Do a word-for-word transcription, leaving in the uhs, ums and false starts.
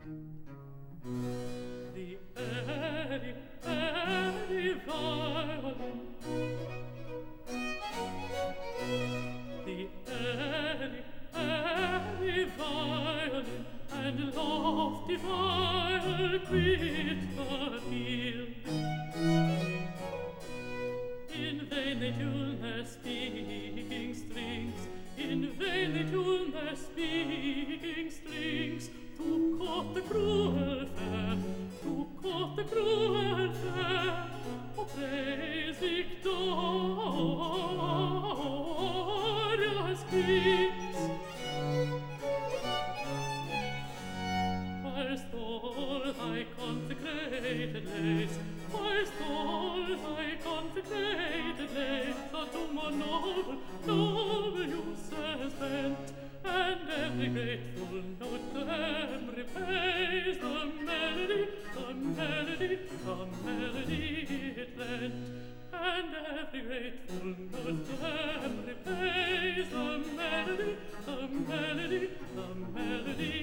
The airy, airy violin, the airy, airy violin, and lofty viol quit the field. In vain they tune their speaking strings, in vain they tune their speaking strings, to court the cruel fair, to court the cruel fair, oh praise victorious kings. Whilst all thy consecrated lays, whilst all thy consecrated lays are to more noble, noble uses bent, and every grateful note to them repays the melody, the melody, the melody it lent, and every grateful note to them repays the melody, the melody, the melody